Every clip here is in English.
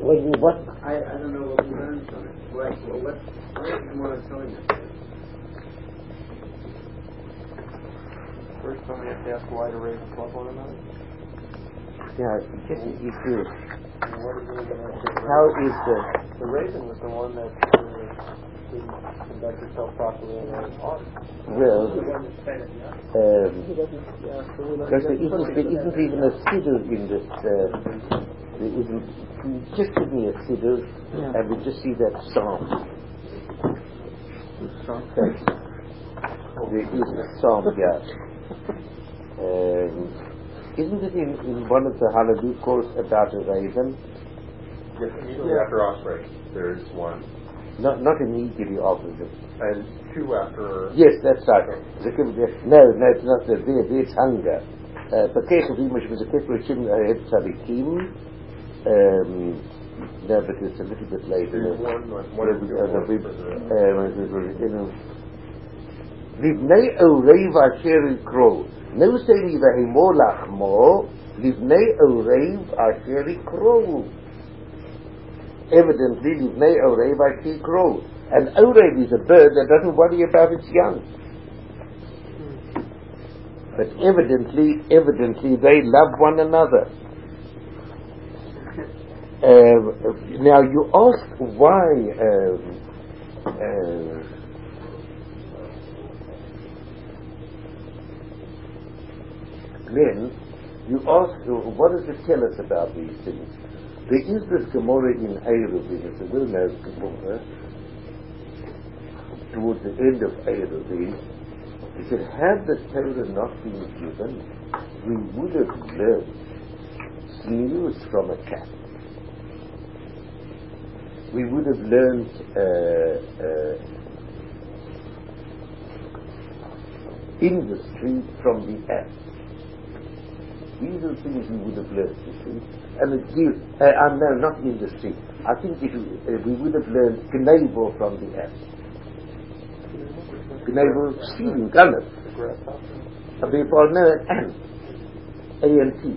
what? I don't know what we learned from it. What is Gemara telling us? First time we have to ask why the ravens love one another. Yeah, just you do. What is really going to answer? How is The raven was the one that didn't conduct itself properly in the autumn. well? Because there isn't even a siddur in this. There isn't. Just give me a siddur, and we just see that psalm. There is a psalm here. Isn't it in one of the Hallelujah course about a raven? Yes, immediately after Osprey, there is one. Not immediately after this. And two after... Yes, that's right. No, it's not there. It's hunger. No, but it's a little bit later. There's one or two. Livnei Orev Asher Yikro. No saying Vehemo Lachmo. Livnei Orev Asher Yikro. Evidently, Livnei Orev Asher Yikro. And Orev is a bird that doesn't worry about its young. But evidently, they love one another. Now you ask why. Then you ask, what does it tell us about these things? There is this Gemara in Eruvin, it's a well-known Gemara, towards the end of Eruvin. He said, had the Torah not been given, we would have learned news from a cat. We would have learned industry from the ant. These are things we would have learned, you see. And it gives, no, not industry. I think we would have learned Gnevel from the ant. Gnevel, stealing, gunner. And therefore, no, an ant. A-N-T.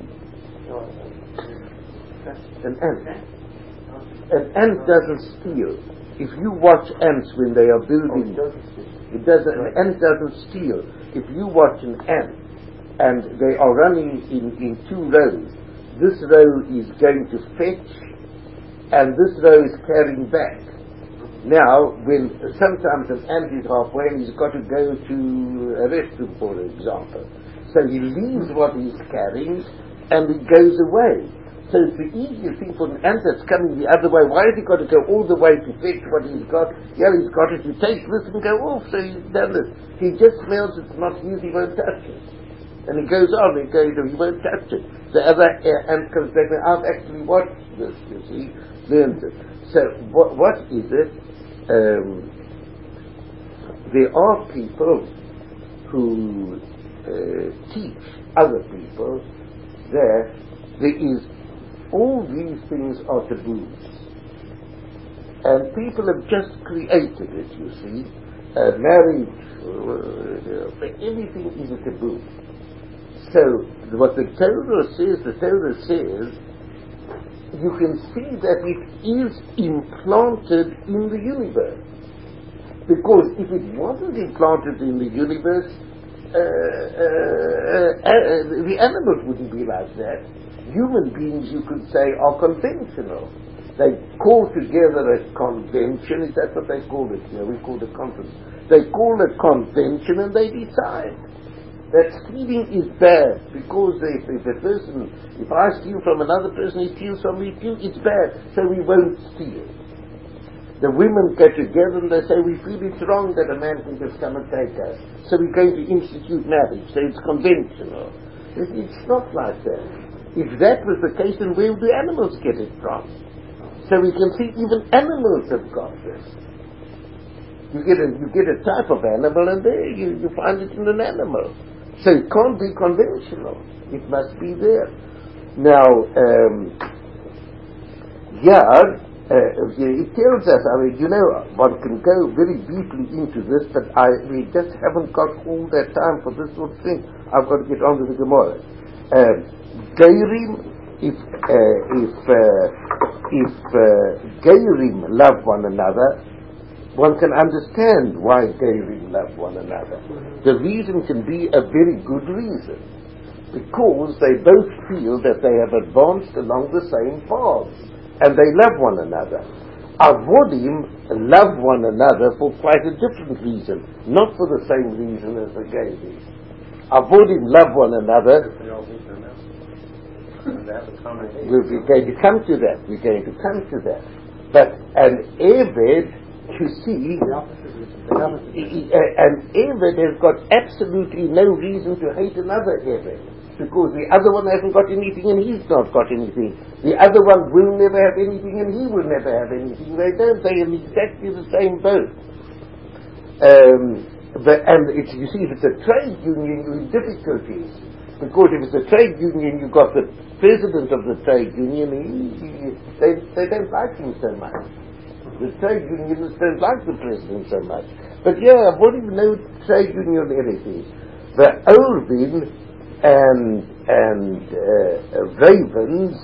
An ant. An ant doesn't steal. If you watch ants when they are building, an ant doesn't steal. If you watch an ant, and they are running in two rows. This row is going to fetch, and this row is carrying back. Now, when sometimes an ant is halfway and he's got to go to a restroom, for example, so he leaves what he's carrying and he goes away. So it's the easiest thing for an ant that's coming the other way. Why has he got to go all the way to fetch what he's got? Yeah, he's got it to take this and go off, so he's done this. He just smells it's not used, he won't touch it. And he goes on, he won't touch it. The other ant comes back and I've actually watched this, you see, learned it. So what is it? There are people who teach other people that there is all these things are taboos. And people have just created it, you see. Marriage, everything is a taboo. So, what the Torah says, you can see that it is implanted in the universe. Because if it wasn't implanted in the universe, the animals wouldn't be like that. Human beings, you could say, are conventional. They call together a convention. Is that what they call it? You know, we call it a conference. They call a convention and they decide that stealing is bad because if I steal from another person, he steals from me too, it's bad, so we won't steal. The women get together and they say, we feel it's wrong that a man can just come and take us, so we're going to institute marriage, so it's conventional. It's not like that. If that was the case, then where do animals get it from? So we can see even animals have got this. You get a type of animal and there you find it in an animal. So it can't be conventional. It must be there. Now, it tells us, one can go very deeply into this, but we just haven't got all that time for this sort of thing. I've got to get on to the Gemara. Geirim, if if Geirim love one another, one can understand why Geirim love one another. The reason can be a very good reason, because they both feel that they have advanced along the same paths, and they love one another. Avodim love one another for quite a different reason, not for the same reason as the Geirim. Avodim love one another. We're going to come to that. But an Eved, you see, an Eved has got absolutely no reason to hate another Eved, because the other one hasn't got anything and he's not got anything. The other one will never have anything and he will never have anything. They don't. They are in exactly the same boat. You see, if it's a trade union, you're in difficulties. Because if it's a trade union, you've got the president of the trade union, they don't like him so much. The trade unionists don't like the president so much. But yeah, what even no trade union anything. The Olvin and ravens,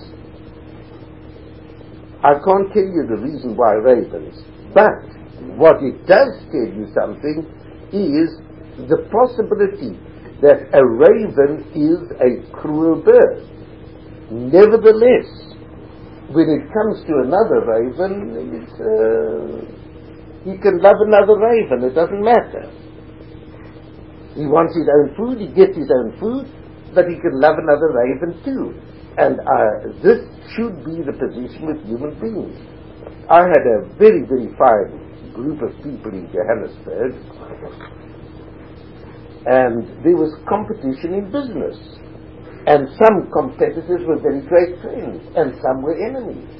I can't tell you the reason why ravens, but what it does tell you something is the possibility that a raven is a cruel bird. Nevertheless, when it comes to another raven, he can love another raven, it doesn't matter. He wants his own food, he gets his own food, but he can love another raven too. And this should be the position with human beings. I had a very, very fine group of people in Johannesburg, and there was competition in business. And some competitors were very great friends, and some were enemies.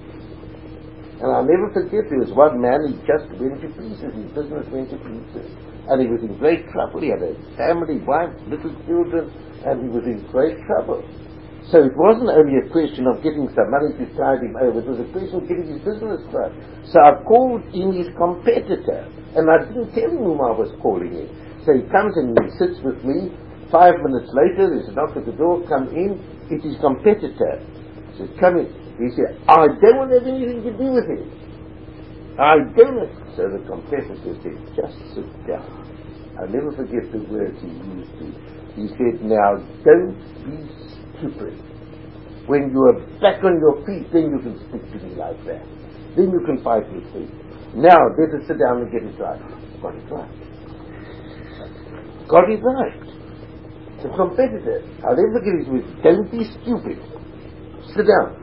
And I'll never forget, there was one man, he just went to pieces, his business went to pieces. And he was in great trouble, he had a family, wife, little children, and he was in great trouble. So it wasn't only a question of getting some money to tide him over, it was a question of getting his business right. So I called in his competitor, and I didn't tell him whom I was calling in. So he comes and he sits with me. 5 minutes later, there's a knock at the door, come in, it is competitor. He said, come in. He said, I don't want to have anything to do with him. I don't. So the competitor said, just sit down. I'll never forget the words he used to. He said, now don't be stupid. When you are back on your feet, then you can speak to me like that. Then you can fight with me. Now let us sit down and get it right. Got it right. Got it right. The competitor, I'll never get it with, don't be stupid. Sit down.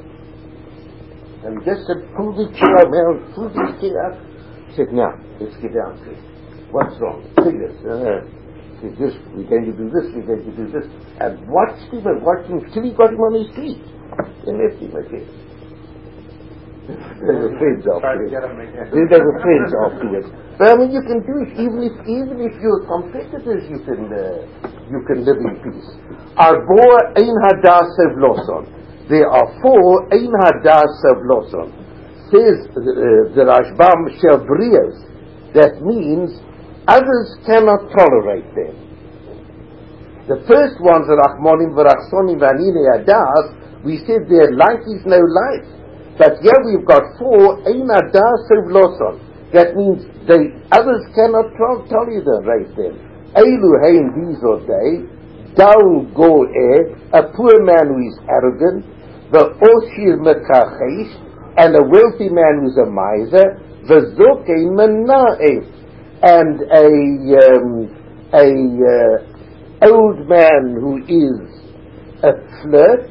And he just said, pull the chair out, pull the chair out. He said, now, let's get down to it. What's wrong? Figures. This, we're going to do this, we're going to do this. And watched him till he got him on his feet. Then left him again. They were friends afterwards. They were friends afterwards. But I mean, you can do it even if you're competitors. You can live in peace. Arbor ein hadas sevloson. There are 4 ein hadas sevloson. Says the Rashbam Shelbrios. That means others cannot tolerate them. The first ones are Rachmonim v'Rachsonim v'Anine Hadas. We said their life is no life. But here we've got 4 ein hadas sevloson. That means the others cannot tolerate them. Eilu hein, these are they. Dal go'eh, a poor man who is arrogant. The oshir mekachesh, and a wealthy man who is a miser. The zokei mena'eh, and a old man who is a flirt.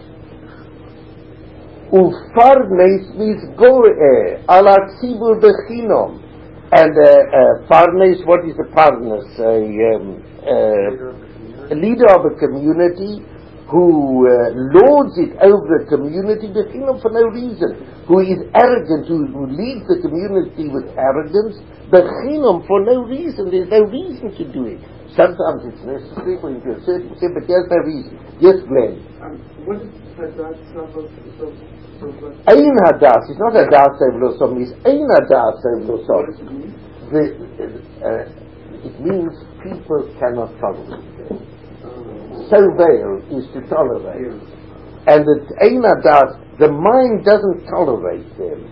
Ufarnes misgo'eh, ala tzibur bechinom. And Parnes, what is a Parnes? A leader of a community who lords it over the community, for no reason, who is arrogant, who leads the community with arrogance, for no reason. There's no reason to do it. Sometimes it's necessary for you to a certain extent, but there's no reason. Yes, Glenn. What is Hadas? Ein Hadas, it's not Hadas Sevlosom, it's Ein Hadas Sevlosom. It means people cannot tolerate them. So veil is to tolerate. and it's Einadat, the mind doesn't tolerate them.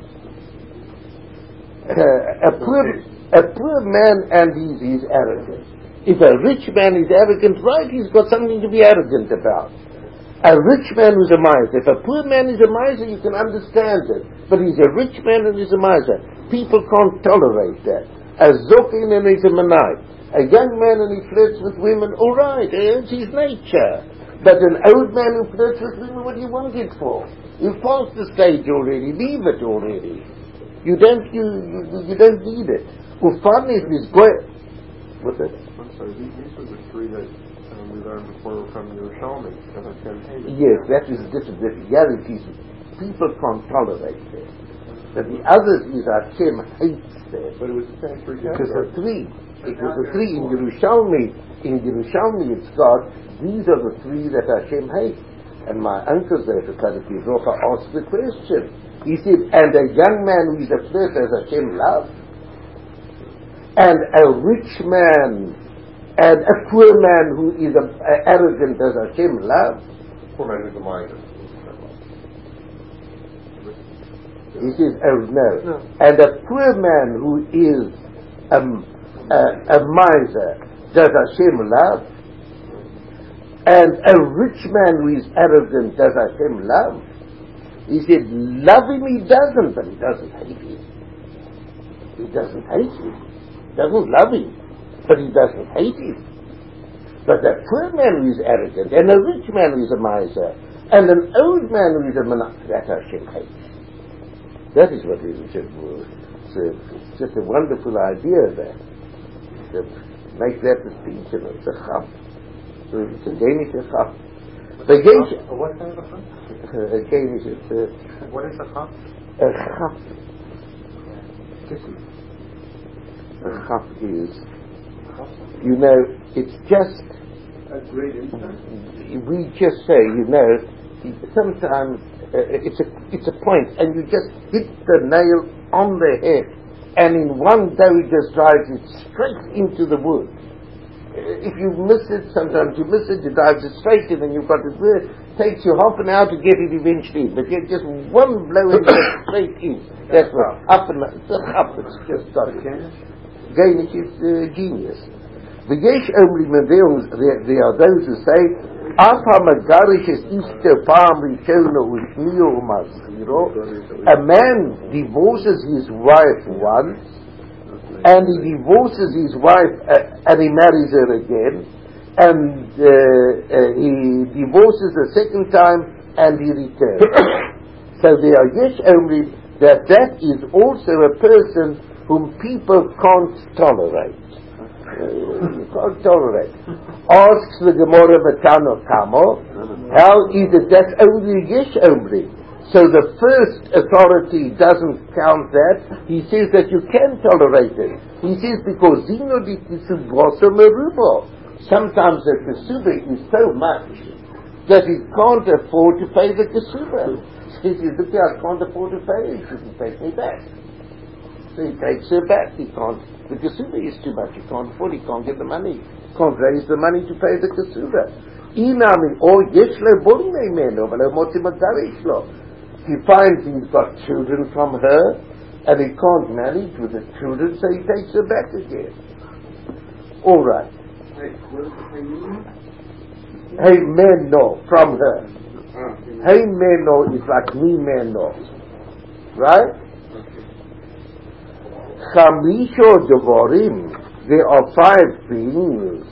A poor man and he's arrogant. If a rich man is arrogant, right, he's got something to be arrogant about. A rich man who's a miser. If a poor man is a miser, you can understand it. But he's a rich man and he's a miser. People can't tolerate that. A zokin and he's a manite. A young man and he flirts with women, all right, it's his nature. But an old man who flirts with women, what do you want it for? You've passed the stage already. Leave it already. You don't need it. Ufan is great. What's that? I'm sorry, these were the three that we learned before from Yerushalmi. Yes, that is different. The reality is people can't tolerate them. But the others is Hashem hates them. But it was the same three. It was the three. It was the three in Yerushalmi. In Yerushalmi it's God. These are the three that Hashem hates. And my uncle there, Kaddish Rocha, asked the question. He said, and a young man who is a flirt does Hashem love? And a rich man and a poor man who is arrogant does Hashem love? Poor man is a miser. He says, oh no. And a poor man who is a miser does Hashem love? And a rich man who is arrogant does Hashem love? He said, love him he doesn't, but he doesn't hate him. He doesn't hate him. Doesn't love him, but he doesn't hate him. But a poor man who is arrogant, and a rich man who is a miser, and an old man who is a monarch, that Hashem hates. That is what it is. It's just a wonderful idea there. To make that distinction. It's a chaf. It's a Danish chaf. The Danish. What kind of a chaf? A Danish. What is a chaf? A chaf. A chaf is, you know, it's just. A great insight. We just say, you know, sometimes it's a point, and you just hit the nail on the head, and in one go it just drives it straight into the wood. If you miss it, sometimes you miss it, you drive it straight in, and you've got it there. It takes you half an hour to get it eventually, but you just one blow and get straight in. That's what up and up. It's just got it. Gainish is genius. The Yesh only there are those who say, a man divorces his wife once, and he divorces his wife and he marries her again, and he divorces the second time and he returns. So there are Yesh only that is also a person whom people can't tolerate. You can't tolerate. Asks the Gemara Matano Kamo, how is it that's only Yesh only? So the first authority doesn't count that. He says that you can tolerate it. He says because Zino di Kisubasa Merubo. Sometimes the Kisuba is so much that he can't afford to pay the Kisuba. He says, look, I can't afford to pay it. You shouldn't take me back. So he takes her back. He can't. The kasuba is too much. He can't afford. He can't get the money. Can't raise the money to pay the kasuba. Inami or yeshlo borime meno, but motimagarishlo. He finds he's got children from her, and he can't manage with the children, so he takes her back again. All right. Hey meno from her. Hey meno is like me meno, right? Chamisho Devarim, there are 5 things.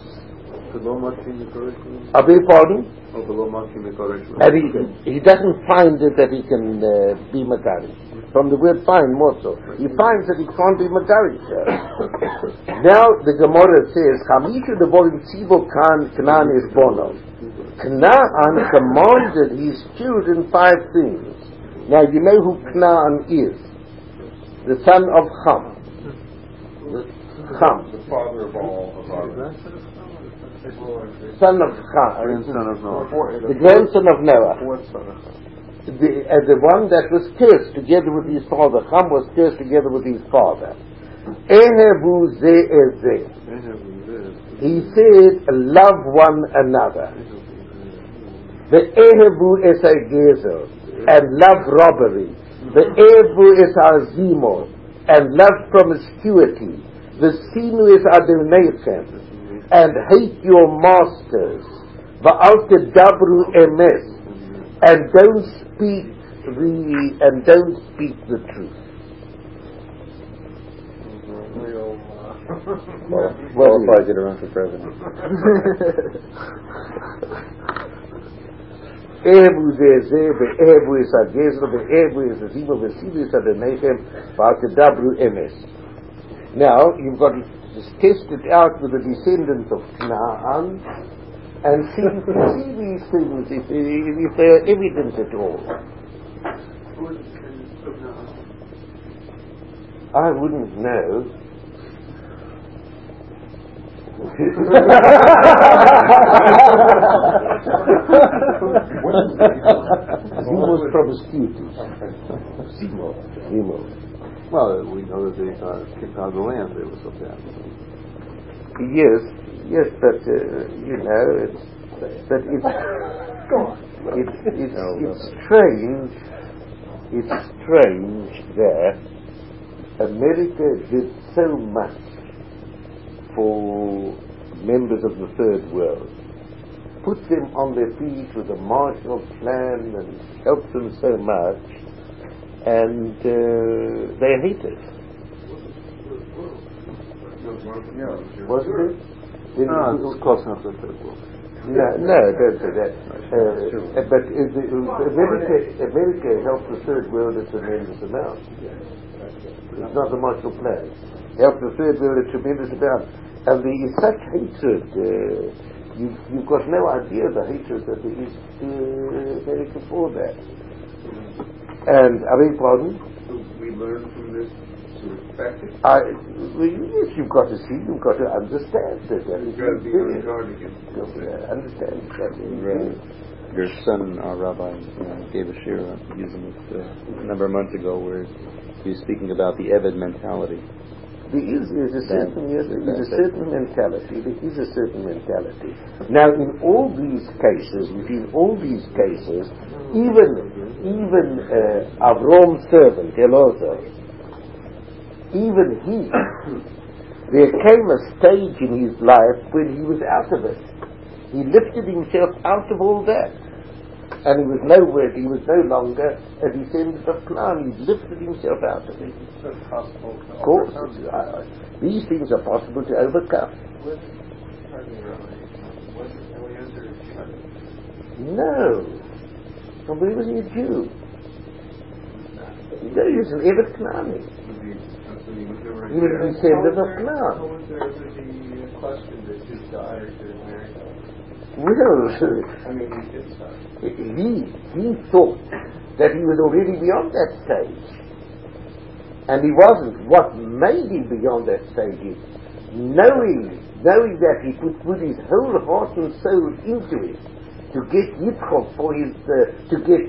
I beg pardon? And he doesn't find it that he can be Magari. From the word find more so. He finds that he can't be Magari. Now the Gemara says, Chamisho Devarim Tzivo Canaan is Bono. Canaan commanded his children 5 things. Now you know who Canaan is. The son of Ham. Ham. The father of all of our... Son of Ham. Son of Noah. The grandson of Noah. Fourth son of Noah. The one that was cursed together with his father. Ham was cursed together with his father. Ehevu ze. He said, love one another. Ve'ehevu es gezer, and love robbery. Ve'ehevu es azimon, and love promiscuity. Ve'sinu es adonechem, and hate your masters. Va'al tedabru emes, and don't speak the truth. Qualified to run for president. Ehevu zeh ve'ehevu es hagezer ve'ehevu es hazimo ve'sinu es adonechem va'al tedabru emes. Now you've got to test it out with the descendants of Canaan and see these things if they are evident at all. I wouldn't know. Zimo's promiscuity. Zimo. Well, we know that they kicked out of the land. They were so bad. Yes, but it's strange. It's strange that America did so much for members of the third world, put them on their feet with a Marshall Plan and helped them so much, and they hate it. Wasn't it? No, it's close enough to the third world. No, don't say that. But America helped the third world a tremendous amount. It's not the Marshall Plan. Helped the third world a tremendous amount. And there is such hatred. You've got no idea the hatred that there is to America for that. And, I beg pardon? We learn from this to respect it. Yes, you've got to see, you've got to understand that. You've got to be on guard against it. Understand that. Your son, Rabbi, gave a shir using it a number of months ago where he was speaking about the Eved mentality. There is a certain mentality. There is a certain mentality. Now, in all these cases, even Avram's servant Elazar, even he, there came a stage in his life when he was out of it. He lifted himself out of all that. And he was no longer a descendant of Canaan. He lifted himself out of it. Of course, these things are possible to overcome. No. He was a Jew. No, he was an Eved Canaanite. He was a descendant of Canaan. So was there the question that his daughter should marry him? Well, I mean, he thought that he was already beyond that stage. And he wasn't. What made him beyond that stage is knowing that he could put his whole heart and soul into it to get Yitzchak for his, to get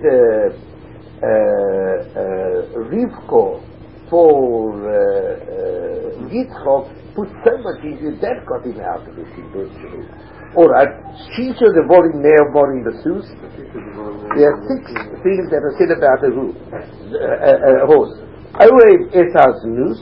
Rivka for Yitzchak, put so much into it, that got him out of it eventually. Alright, she should have bought him now, bought him the Sus. There are 6 things that are said about a horse. Oev esas nus.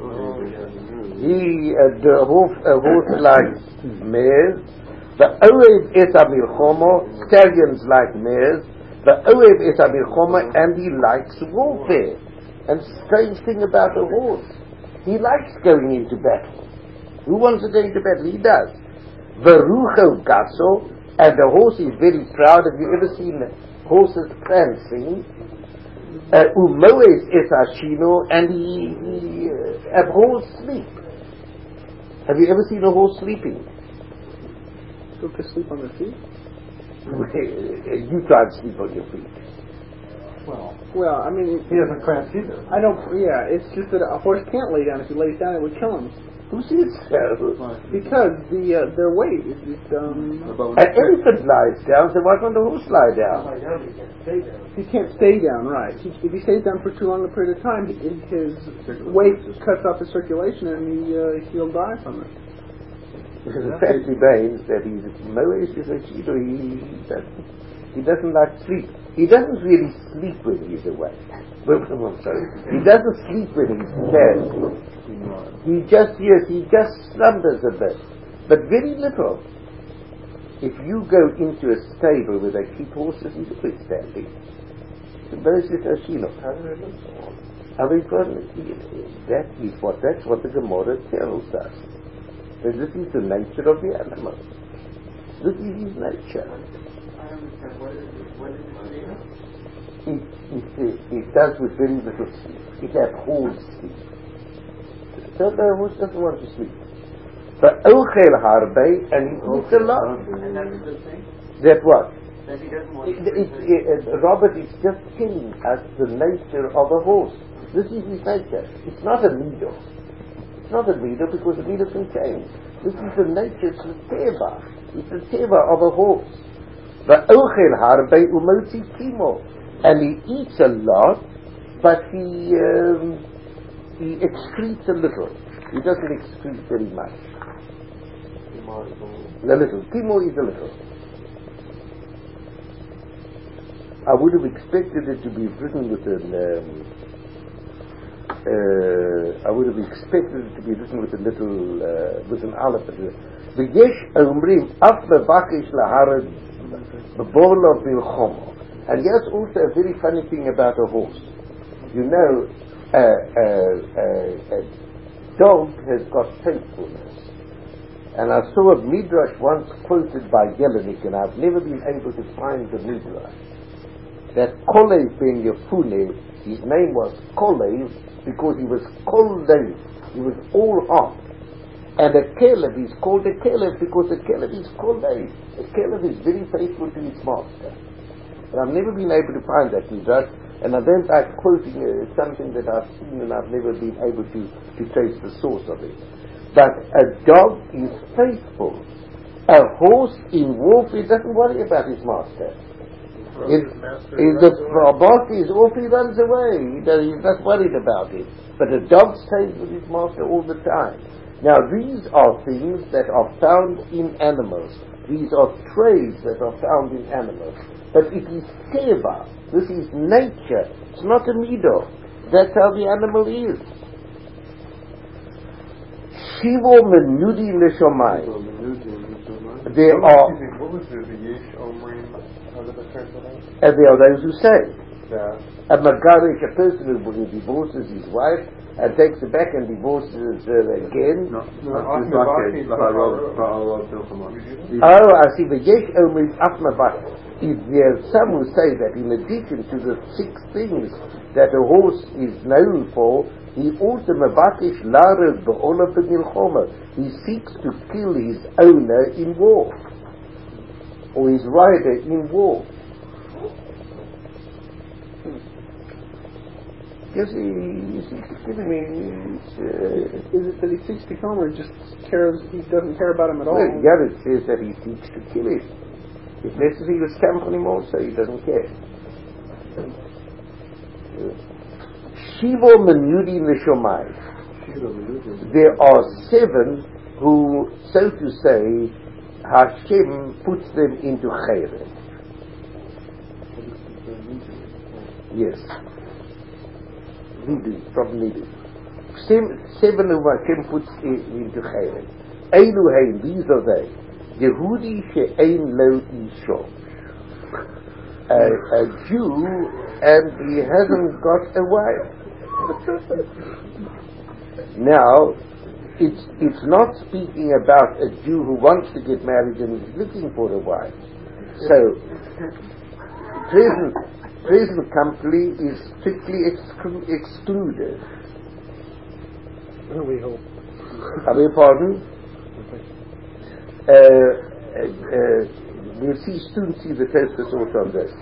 The horse likes mares. The Oev esa milchoma, stallions like mares. The Oev esa milchoma, and he likes warfare. And strange thing about a horse, he likes going into battle. Who wants to go into battle? He does. Verucho gaso, and the horse is very proud. Have you ever seen horses prancing? Umoes es ashino, and he abhors sleep. Have you ever seen a horse sleeping? Go to sleep on their feet? You can't sleep on your feet. Well, I mean, He doesn't prance either. I don't. Yeah, it's just that a horse can't lay down. If he lays down, it would kill him. Who says so? Because their weight is An elephant lies down, so why can't the horse lie down? he can't stay down, right? If he stays down for too long a period of time, his weight cuts off his circulation, and he'll die from it. Because the fact remains that he's Moes is a cheater. He doesn't like sleep. He doesn't really sleep when he's awake. He doesn't sleep when he's standing. He just slumbers a bit, but very little. If you go into a stable where they keep horses, he's always standing. That's what the Gemara tells us. That this is the nature of the animal. This is his nature. I understand. What is It does with very little sleep. It abhors sleep. So the horse doesn't want to sleep. But Ochel Harbe, and he eats a lot. And that's a good thing? That what? That he doesn't want to Robert is just telling us the nature of a horse. This is his nature. It's not a meadow. It's not a meadow because the meadow can change. This is the nature, it's the teva. It's the teva of a horse. Va'ochel harbe umotzi kimo. And he eats a lot, but he excretes a little. He doesn't excrete very much. A little. Kimo is a little. I would have expected it to be written with an. I would have expected it to be written with a little, with an aleph. V'yesh omrim af mevakish laharad b'bola bilchomo. And here's also a very funny thing about a horse. You know, a dog has got faithfulness. And I saw a midrash once quoted by Yelenik, and I've never been able to find the midrash. That Kolev ben Yefune, his name was Kolev because he was Kolev, he was all on. And a Kelev is called a Kelev because a Kelev is Kolev. A Kelev is very faithful to his master. And I've never been able to find that midrash, and I don't like quoting something that I've seen and I've never been able to trace the source of it. But a dog is faithful. A horse in warfare doesn't worry about his master. If the boss is off, he runs away. He's not worried about it. But a dog stays with his master all the time. Now these are things that are found in animals. These are traits that are found in animals. But it is teva. This is nature. It's not a mido. That's how the animal is. Shivo menudi l'shomai. There are. What was the yesh omrim? How did that translate? And there are those who say. Yeah. A magarish, a person who divorces his wife and takes her back and divorces her again. Oh, I see. The yesh omrim afmavak. If there are some who say that in addition to the 6 things that a horse is known for, he also mevakish lared ba'ola b'milchoma. He seeks to kill his owner in war, or his rider in war. Yes, he seeks to kill him. Is it that he seeks to kill him, or just he doesn't care about him at all? Well, yeah, it says that he seeks to kill him. If necessary, he will stamp on him also. He doesn't care. Shivo menudi l'shomai. There are 7 who, so to say, Hashem puts them into chayre. Yes. Nidu, from Nidu. 7 who Hashem puts into chayre. Eilu hein, these are they. Yehudi she'ein lo isho. A Jew and he hasn't got a wife. Now, it's not speaking about a Jew who wants to get married and is looking for a wife. So, present company is strictly excluded. We hope. I beg your pardon? We'll see the Tosfos also on this.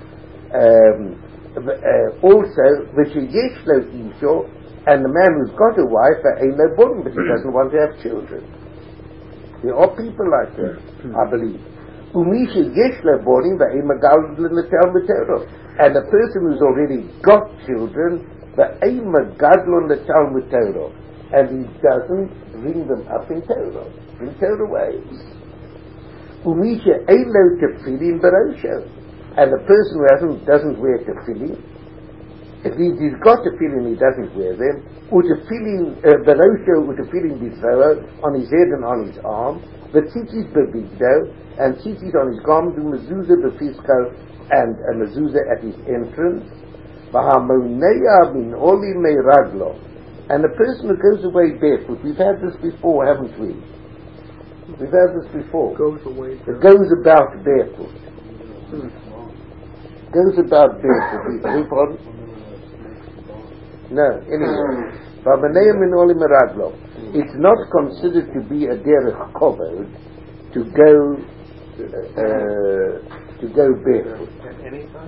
Also, v'sheyesh lo isho, and the man who's got a wife, ain't no borim, but he doesn't want to have children. There are people like that, I believe. Umisha yesh lo borim, v'ain magal l'netel v'torah. And a person who's already got children, v'ain magal l'netel v'torah, and he doesn't bring them up in Torah ways. Umisha ein lo tefillin barosho. and the person who doesn't wear tefillin, if he's got tefillin, he doesn't wear them, utefillin, berosho utefillin b'tzara, on his head and on his arm, v'tzitzis b'bigdo, and tzitzis on his garment, mezuzah b'fisko, and a mezuzah at his entrance, v'hamoneya min oli meiraglo, and the person who goes away barefoot, we've had this before, haven't we? We've had this before. Goes away. It goes about barefoot. Goes about barefoot. Who, pardon? No, anyway. It's not considered to be a derech kovod to go barefoot. At any time?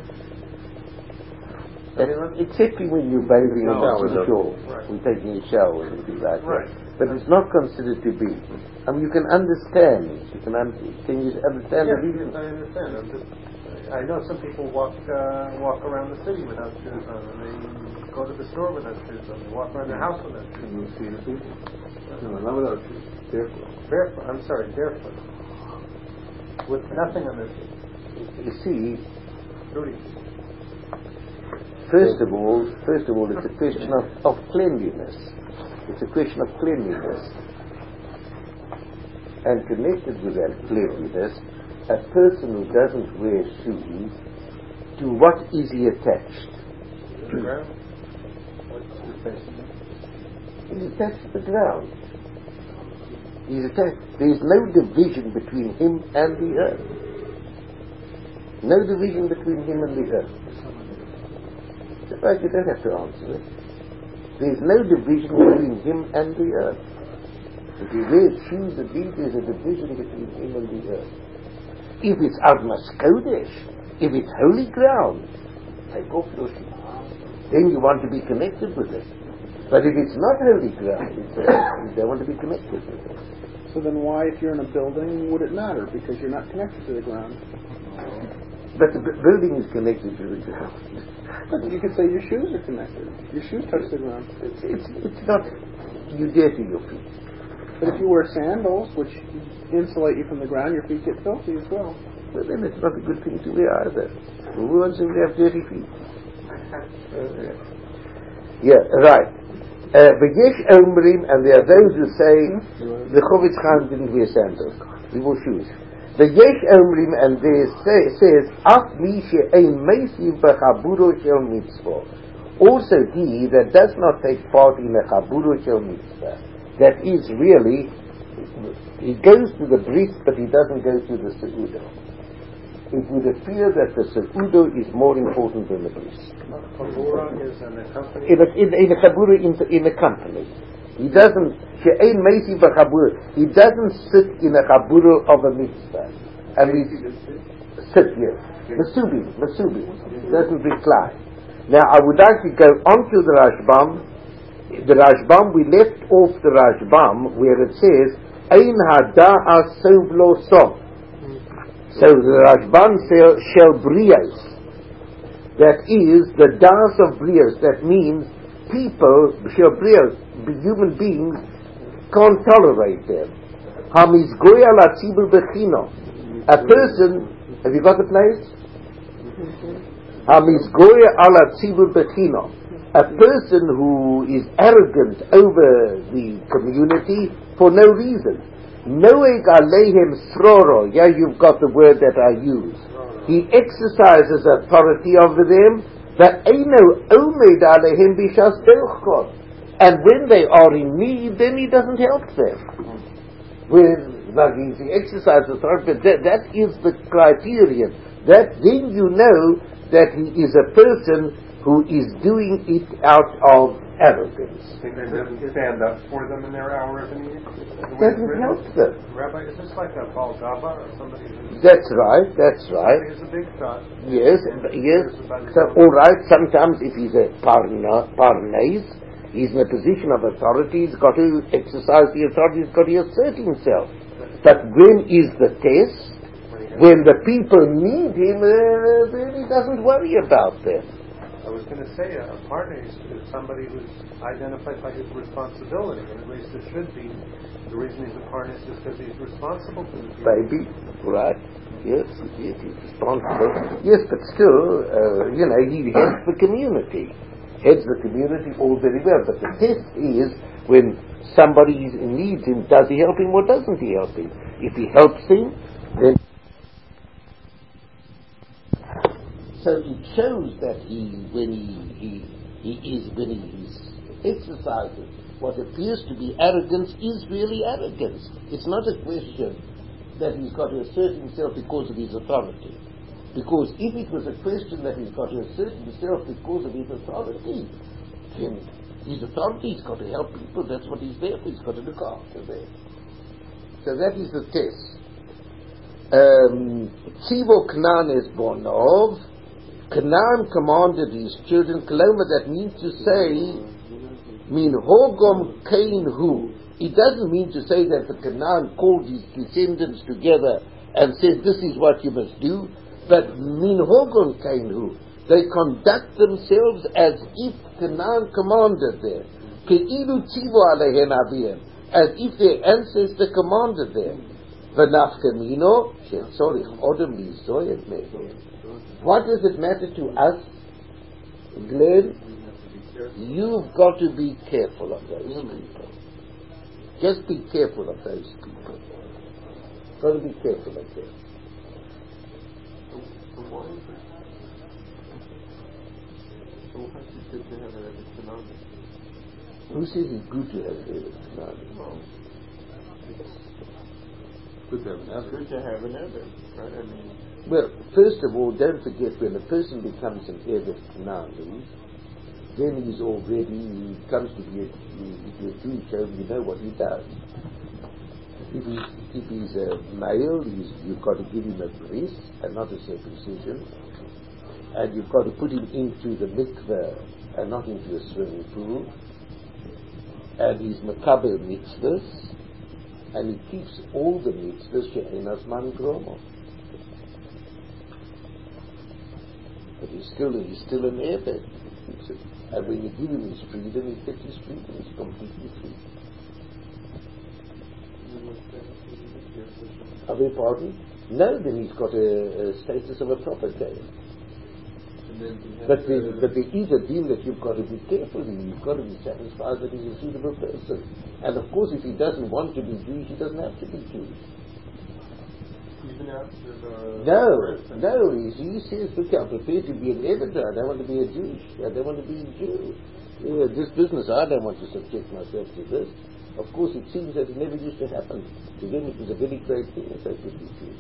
Except when you're bathing on the shore, right. we're taking a shower and things like Right. that. But it's not considered to be. I mean, you can understand. Can you understand the reason? Yes, I understand. I know some people walk around the city without shoes on, and they go to the store without shoes on. They walk around the house without shoes on. You see the people? No, not without shoes. Barefoot. Barefoot. I'm sorry, barefoot. With nothing on their feet. You see, Rudy. first of all, it's a question of cleanliness. It's a question of cleanliness. And connected with that cleanliness, a person who doesn't wear shoes, to what is he attached? The ground. What's the face? He's attached to the ground. He's attached. There is no division between him and the earth. No division between him and the earth. In fact, you don't have to answer it. There is no division between him and the earth. If he wears shoes, at least there is a division between him and the earth. If it's Admas Kodesh, if it's holy ground, take off your shoes. Then you want to be connected with it. But if it's not holy ground, you don't want to be connected with it. So then why, if you're in a building, would it matter? Because you're not connected to the ground. But the building is connected to the ground. But you could say your shoes are connected. Your shoes touch the ground. It's not, you dirty your feet. But if you wear sandals, which insulate you from the ground, your feet get filthy as well. Well, then it's not a good thing to wear either. Who wants to have dirty feet? Yeah, right. V'yesh omrim, and there are those who say the Chofetz Chaim didn't wear sandals. He wore shoes. V'yesh omrim, and there says af mi she'ein meisiv b'chaburo shel mitzvah. Also he that does not take part in a chaburo shel mitzvah. That is really, he goes to the bris, but he doesn't go to the seudo. It would appear that the seudo is more important than the bris. Chabura is an accompaniment. In a chabura, in a company. He doesn't, she'ein meisi b'chabura. He doesn't sit in a chabura of a mitzvah. And he sit here. Masubim. Doesn't recline. Now I would like to go on to the Rashbam. The Rashbam, we left off the Rashbam where it says, Ein hada'a sov lo sov. So the Rashbam shel brios. That is the das of brios. That means people, shel brios, human beings, can't tolerate them. Hamizgoya la tzibur bechino. A person, have you got the place? Hamizgoya ala tzibur bechino. A person who is arrogant over the community for no reason. Noeg alehem sroro. Yeah, you've got the word that I use. He exercises authority over them. But eino omed alehem bishas belchot. And when they are in need, then he doesn't help them. When he exercises authority, that is the criterion. That then you know that he is a person who is doing it out of arrogance. Think they doesn't stand up for them in their hour of need? Doesn't help them. Rabbi, is this like a Baal Gaba or somebody who's... That's right. He's a big shot. Yes. So, all right, sometimes if he's a parnes, he's in a position of authority, he's got to exercise the authority, he's got to assert himself. But when is the test? When the people need him, then he doesn't worry about them. I was going to say a partner is somebody who's identified by his responsibility, and at least it should be. The reason he's a partner is because he's responsible for the people. Maybe, right? Yes, he's responsible. Yes, but still, he heads the community. Heads the community all very well. But the test is when somebody needs him, does he help him or doesn't he help him? If he helps him, then so it shows that when he exercises what appears to be arrogance is really arrogance. It's not a question that he's got to assert himself because of his authority. Because if it was a question that he's got to assert himself because of his authority, then his authority, he's got to help people. That's what he's there for. He's got to look after them. So that is the test. Tzivo Knan es Bonov. Knan commanded his children. Koloma, that means to say, Min Hogom Kain Hu. It doesn't mean to say that the Canaan called his descendants together and said, this is what you must do, but Min Hogom Kain Hu. They conduct themselves as if Canaan commanded them. Ke'ilu Tzivu Alehen Aviem. As if their ancestor commanded them. V'nafkamino shetzorich odem lizoyet mehem. What does it matter to us, Glenn? You've got to be careful of those people. Just be careful of those people. Got to be careful of them. Who says it's good to have Eretz Canaan? It's good to have an Eretz, right? Well, first of all, don't forget when a person becomes an Eretz Canaan, then he comes to be a Jewish home, you know what he does. If he's a male, you've got to give him a bris and not a circumcision, and you've got to put him into the mikveh and not into a swimming pool, and he's makabel mitzvahs, and he keeps all the mitzvahs she'enas man gromo. But he's still an Ebed. And when you give him his freedom, he gets his freedom. He's completely free. I beg pardon? No, then he's got a status of a proper Kohen. But there is a deal that you've got to be careful in. You've got to be satisfied that he's a suitable person. And of course, if he doesn't want to be Jewish, he doesn't have to be Jewish. Even after No. He says, look, I'm prepared to be an Eved. I don't want to be a Jewish. I don't want to be a Jew. This business, I don't want to subject myself to this. Of course, it seems that it never used to happen. To them, it was a very great thing that they could be Jewish.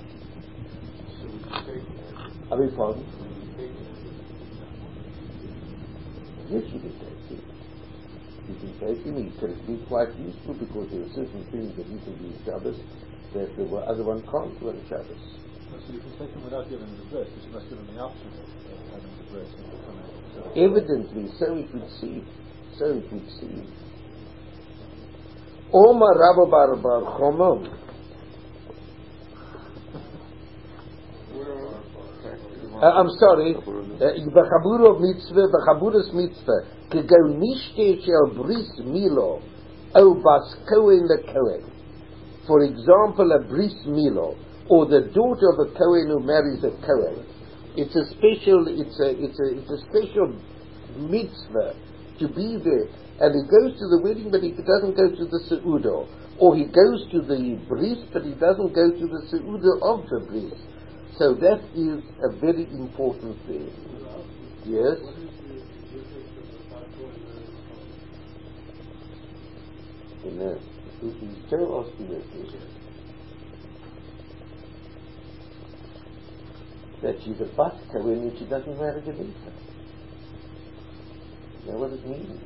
I beg pardon? Yes, you can take him. You can take him. He can be quite useful because there are certain things that you can do in Shabbos that the other one can't do on Shabbos. So you can take him without giving him the breast, but you must give him the option of having the breast and becoming a Evidently, so it would seem. Oma Rabba Bar Chomom. I'm sorry. B'chaburov mitzvah, b'chaburas mitzvah, kego nishte shel bris milo, o bas kohen lekohen. For example, a bris milo, or the daughter of a kohen who marries a kohen. It's a special mitzvah to be there, and he goes to the wedding, but he doesn't go to the seudah, or he goes to the bris, but he doesn't go to the seudah of the bris. So that is a very important thing. Yes? No. He's very austere. That she's a Bat Kohen and she doesn't marry the Lisa. You know what it means?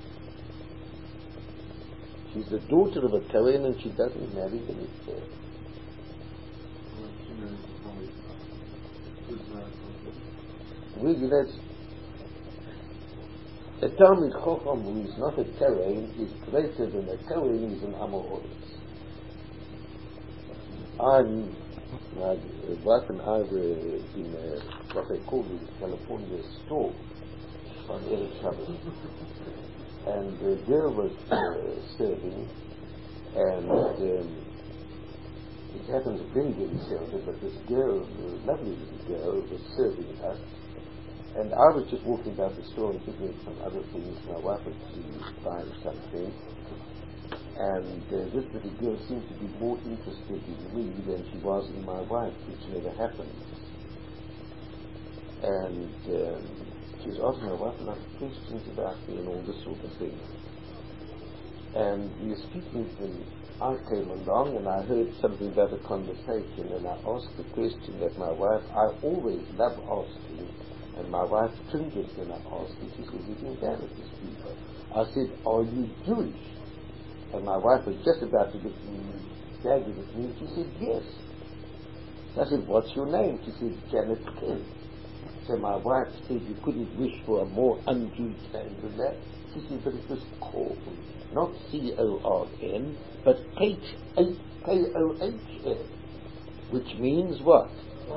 She's the daughter of a Kohen and she doesn't marry the Lisa. Well, you know, a Talmid Chacham who is not a Kohen is greater than a Kohen who is an Amoritz. My wife and I were in what they call the California store on Erev Shabbos, and the girl was serving, and It happens very, very seldom, but this girl, a lovely little girl, was serving us. And I was just walking about the store and thinking of some other things. My wife was buying something. And this little girl seemed to be more interested in me than she was in my wife, which never happened. And she was asking my wife a lot of questions about me and all this sort of thing. And we were speaking, and I came along and I heard something about a conversation, and I asked the question that my wife, I always love asking, and my wife trembled when I asked it. She said, "You can embarrass people." I said, "Are you Jewish?" And my wife was just about to get angry with me. She said, "Yes." I said, "What's your name?" She said, "Janet Kent." So my wife said, "You couldn't wish for a more un-Jewish name than that." She said, "But it was called not C-O-R-N, but K-O-H-N, which means what?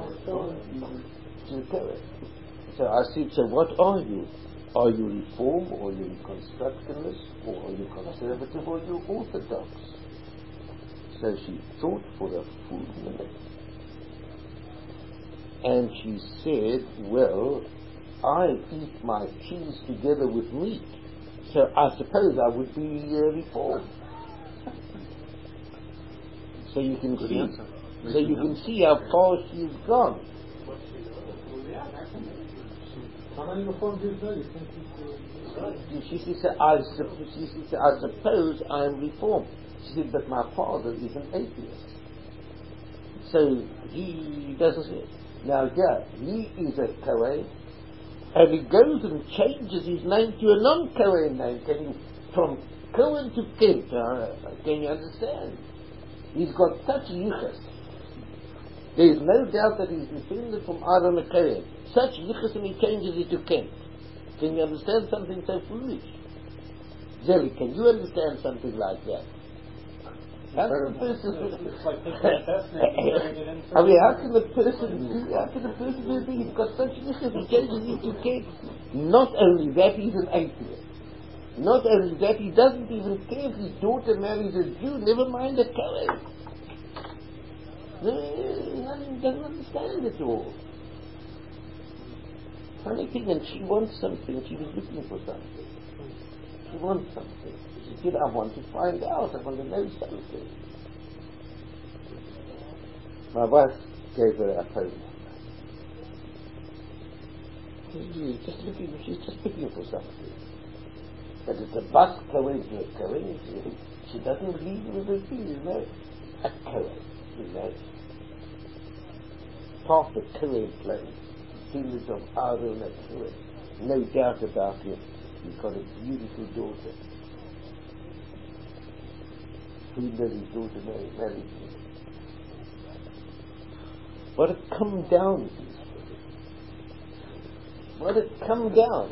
Correct. So I said, "So what are you? Are you Reform, or are you Reconstructionist, or are you Conservative, or are you Orthodox?" So she thought for a full minute. And she said, "Well, I eat my cheese together with meat, so I suppose I would be Reformed." So you can see how far she's gone. How many Reform Jews know you? She said, I suppose I am Reformed. She said, "But my father is an atheist, so he doesn't say." Now here, he is a Kohen, and he goes and changes his name to a non-Kohen name. From Cohen to Kent, can you understand? He's got such yichus. There is no doubt that he's descended from Aaron a Kohen. Such yichus, and he changes it to Kent. Can you understand something so foolish? Zelly, can you understand something like that? How can a person how can a person do things? He's got such yichus, he changes it to Kent. Not only that, he's an atheist. Not only that, he doesn't even care if his daughter marries a Jew, never mind a Kohen. He doesn't understand it all. Funny thing, and she wants something. She was looking for something. She wants something. She said, "I want to find out. I want to know something." My wife gave her a phone number. She's just looking for something. But it's a bus Kohen to a Kohen. She doesn't believe in the thing, you know. A Kohen, you know. Half the Kohen place. Descendants of Aaron and Kohen. No doubt about it. He's got a beautiful daughter. Who does his daughter marry? What a come down! What a come down!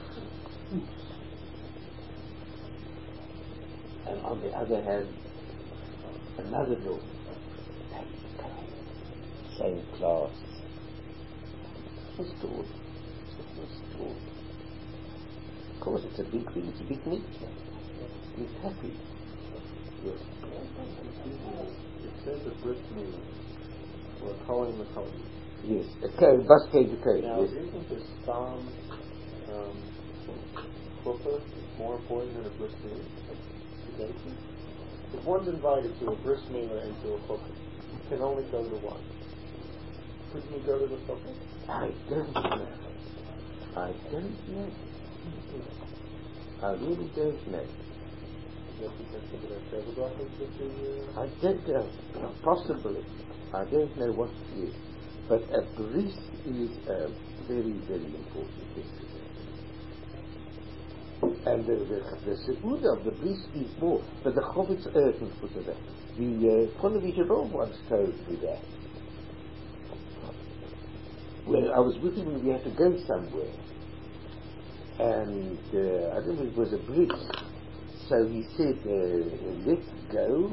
And on the other hand, another daughter. Same class. Restored. Of course, it's a big thing. It's a big mitzvah. He's happy. Yes. It says a bris milah, or calling the Kohen. Yes, a bus came to Kohen. Now, Yes. do you think the Stam chuppah is more important than a bris milah? If one's invited to a bris milah and to a chuppah, you can only go to one. Couldn't you go to the chuppah? I don't know. I really don't know. I don't know. Possibly. I don't know what it is. But a bris is a very, very important thing to do. And the seudah of the bris is more. But the Chofetz Echad put it up. The Ponevezher Rov once told me that. Well, I was with him when we had to go somewhere. And I don't know if it was a bris. So he said, let's go.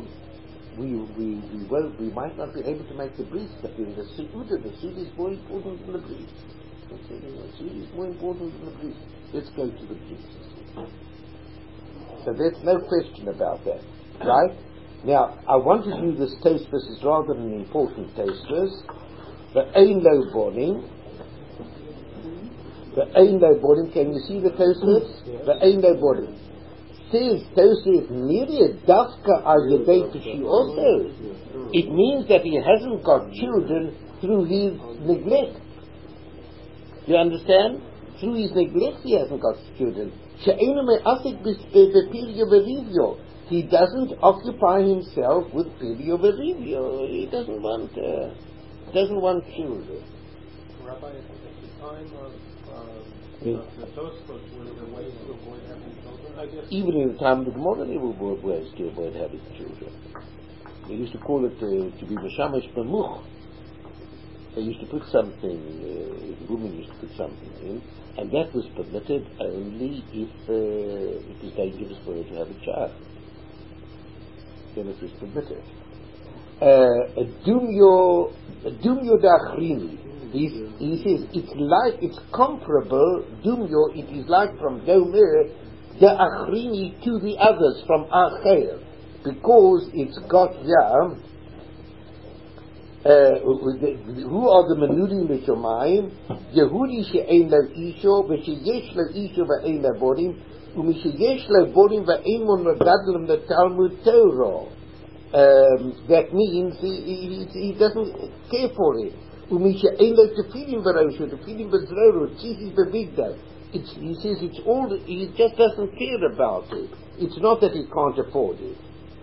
We might not be able to make the bris, but in the seudah is more important than the bris. The seudah is more important than the bris. Let's go to the bris. So there's no question about that, right? Now, I want to do this Tosfos, is rather an important Tosfos. The Ein Lo Bonim. The Ein Lo Bonim, can you see the Tosfos? The Ein Lo Bonim. Says Tosfos, Miri Dafka al Yedei Tishi also. It means that he hasn't got children through his neglect. Do you understand? Through his neglect he hasn't got children. He doesn't occupy himself with Piri Verivio. He doesn't want children. Rabbi, at the time of the Tosfos, were there ways to avoid having children? I guess. Even in the time of the Gemara, there were ways to avoid having children. They used to call it to be Meshamash Bemuch. They used to put something, the woman used to put something in, and that was permitted only if it was dangerous for her to have a child. Then it was permitted. Dumyo Dachrini. He says it's comparable. Dumyo, it is like from Domer the Achrini to the others from Acher, because it's got who are the Menudim B'Shomayim? Yehudi she'ein lo isho, v'sheyesh lo isho v'ein lo bonim, u'misheyesh lo bonim v'ein mon gadlim the Talmud Torah. That means he doesn't care for it. U'mishe'ein lo tefilin v'rosho, tefilin v'zroro, tzitzis v'bigdal. He says it's all, he just doesn't care about it. It's not that he can't afford it.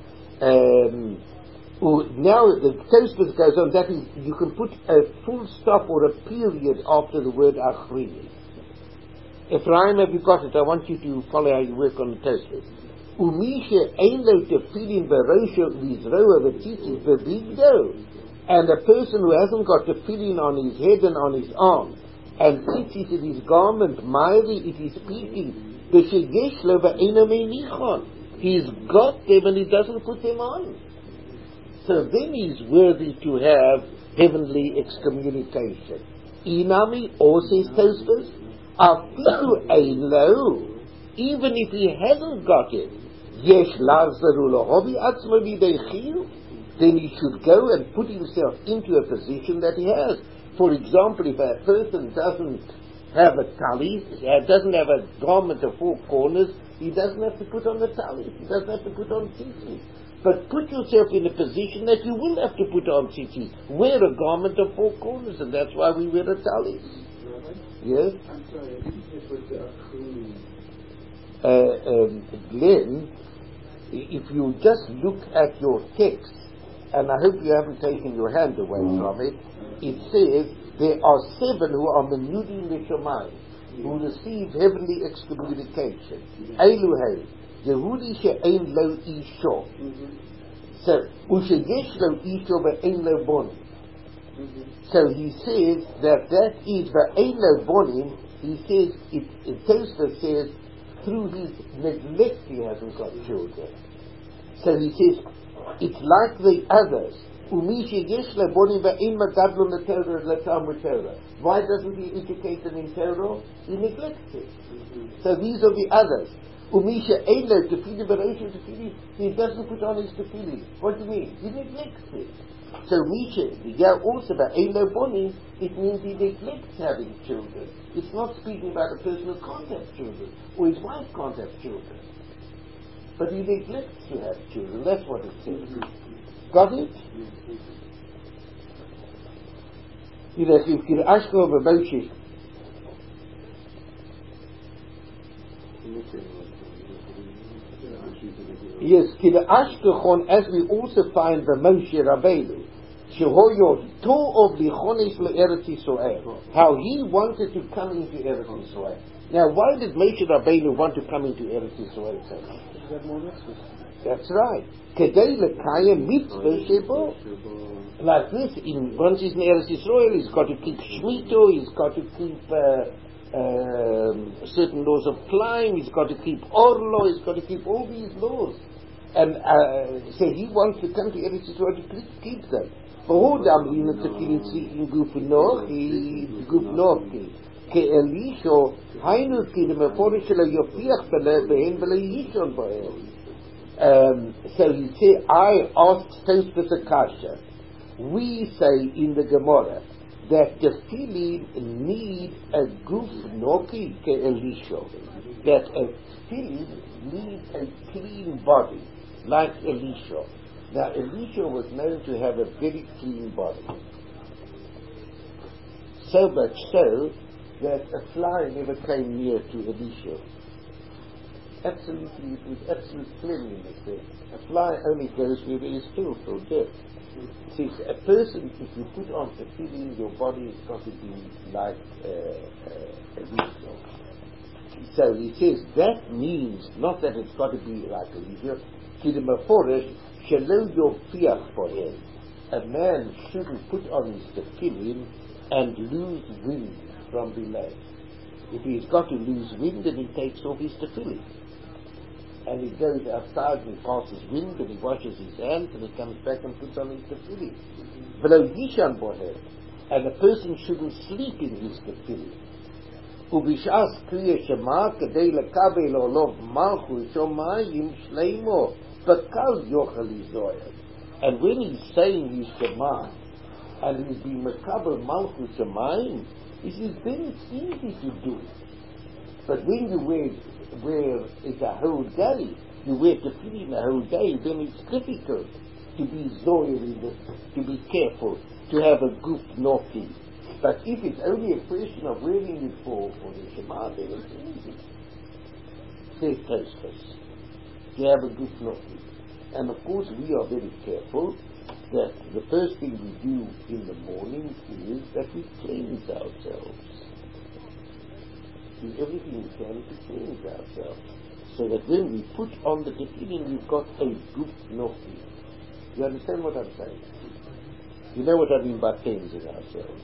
Now the Tosfos goes on, that is, you can put a full stop or a period after the word Achrini. Ephraim, have you got it? I want you to follow how you work on the Tosfos. Umisha ein lo tefillin v'rosho v'zroa v'tzitzis v'bigdo. And a person who hasn't got tefillin on his head and on his arm, and tzitzis in his garment, ma'iri, it is speaking, v'sheyesh lo v'eino meinichon. He's got them and he doesn't put them on. So then he's worthy to have heavenly excommunication. Inami, or says Tosfos, afilu eilo, even if he hasn't got it, yesh lazdaru lahovi atzmo b'deichil, then he should go and put himself into a position that he has. For example, if a person doesn't have a talis, doesn't have a garment of four corners, he doesn't have to put on the talis, he doesn't have to put on tzitzis. But put yourself in a position that you will have to put on tzitzis. Wear a garment of four corners, and that's why we wear a talis. Yes? I'm sorry, I didn't get what the Glenn, if you just look at your text, and I hope you haven't taken your hand away from it, it says there are 7 who are Menudim L'Shamayim, who receive heavenly excommunication. Eiluhei. Yehudi she'ein lo isho. So, usheyesh lo isho ve'ein lo bonim. So he says that is ve'ein lo bonim. He says, Tosfos says, through his neglect he hasn't got children. So he says, it's like the others. Umi sheyesh lo bonim ve'ein magadlo l'Torah l'Talmud Torah. Why doesn't he educate them in Torah? He neglects it. So these are the others. Umisha Eilo tefillin v'rosho tefillin. He doesn't put on his tefillin. What do you mean? He neglects it. So Misha, also about Eilo Boni, it means he neglects having children. It's not speaking about a person who can't have children, or his wife can't have children. But he neglects to have children. That's what it says. Got it? You know, if you ask over Moshe. Yes, Ashkechon, as we also find the Moshe Rabbeinu, Shehoyo To'ov Lichonis LeEretz Yisrael, how he wanted to come into Eretz Yisrael. Now, why did Moshe Rabbeinu want to come into Eretz Yisrael so much? That's right. Kedei Lekayem Mitzvah Shebo. Like this, once he's in Eretz Yisrael, he's got to keep Shemitah, he's got to keep certain laws of flying, he's got to keep Orlo, he's got to keep all these laws. And so he wants to come to Eretz Yisrael to keep them. V'hodam in Gufnochi, Ke'elisho, Hainu Ki Lemeforish Shelo Yofiach B'Lehem V'Le Yishon B'El. So he said, I asked Tosfos a kasha. We say in the Gemara that the tefillin need a guf noki ke Elisha. That a tefillin needs a clean body, like Elisha. Now, Elisha was known to have a very clean body. So much so that a fly never came near to Elisha. Absolutely, it was absolute cleanliness there. A fly only goes where there is filth or dirt. See, a person, if you put on a tefillin, your body has got to be like Elisha. So he says that means not that it's got to be like Elisha. Kidemaforish, shelo yofiach for him. A man shouldn't put on his tefillin and lose wind from below. If he's got to lose wind, then he takes off his tefillin. And he goes outside and passes wind and he washes his hands and he comes back and puts on his tefillin. V'lo yishan bohem. And a person shouldn't sleep in his tefillin. Ubishas kriya shema kadei lekabel olov malchus shomayim shleimo bakal yochel izoyah. And when he's saying his shema and he's being makabel malchus shomayim, he says then it's easy to do it. But when you wear it a whole day, you wear tefillin a whole day, then it's difficult to be zohir, to be careful, to have a guf noki. But if it's only a question of wearing it for the Shema, then it's easy. Says Tosfos, to have a guf noki. And of course we are very careful that the first thing we do in the morning is that we cleanse ourselves. Do everything we can to cleanse ourselves, so that when we put on the tefillin, we've got a guf noki. You understand what I'm saying? You know what I mean by cleansing ourselves?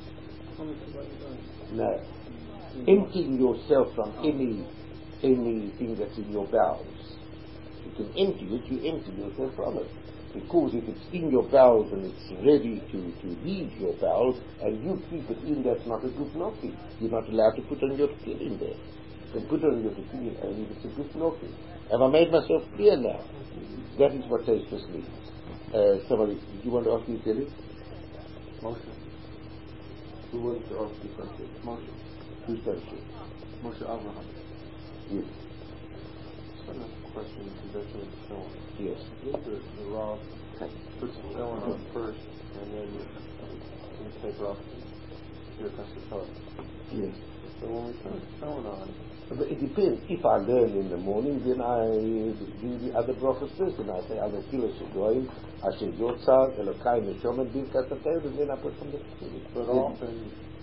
No. Emptying yourself from anything that's in your bowels. You can empty it, you empty yourself from it. Because if it's in your bowels and it's ready to leave your bowels, and you keep it in, that's not a guf noki. You're not allowed to put on your tefillin there. You can put on your tefillin only if it's a guf noki. Have I made myself clear now? That is what Tosfos means. Somebody, do you want to ask me, Kelly? Moshe. Who wants to ask you something? Moshe. Who's Moshe? Moshe Abraham. Yes. A question in connection with the film. Yes. The Rav puts the film on first, and then you take off your Torah. Yes. So when we put the film on, But it depends. If I learn in the morning, then I do the other brachas first, and I say, I will kill a shegoyim, I say, Yotzar, Elokai, Neshom, and Birkat HaTorah, and then I put from the tefillin. but often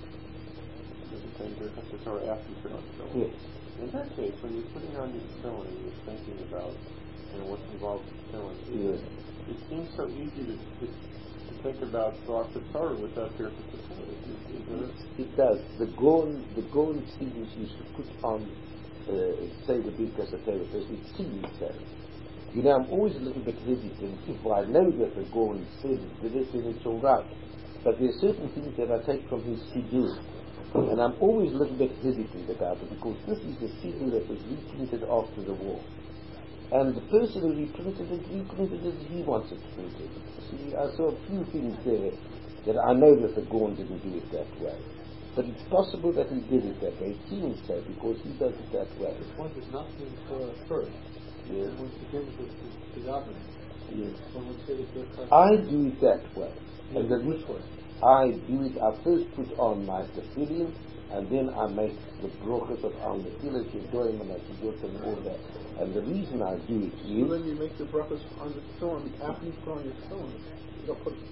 you say Birkat Torah after you put on the film. Yes. In that case, when you're putting on your film and you're thinking about what's involved in the film, Yes. it seems so easy to think about Birkat Torah without Birkat Torah. It does. The Gaon students used to put on, say the Birkat HaTorah first. It seems so. You know, I'm always a little bit hesitant. If I know that the Gaon said this, then it's all right. But there are certain things that I take from his Siddur. And I'm always a little bit hesitant about it, because this is the Siddur that was reprinted after the war. And the person who reprinted it as he wants it printed. See, I saw a few things there that I know that the Gaon didn't do it that way. But it's possible that he did it that way. It seems so, because he does it that way. The point is not being Torah first. Yes. One begins with the davening. Yes. When we say the Birkat I do it that way. And the which way? I do it, I first put on my tefillin, and then I make the brachas of Al Netilas Yadayim and Atidot and all that. And the reason I do it So then is... you make the brachas on the tefillin after you put on your tefillin. You don't put...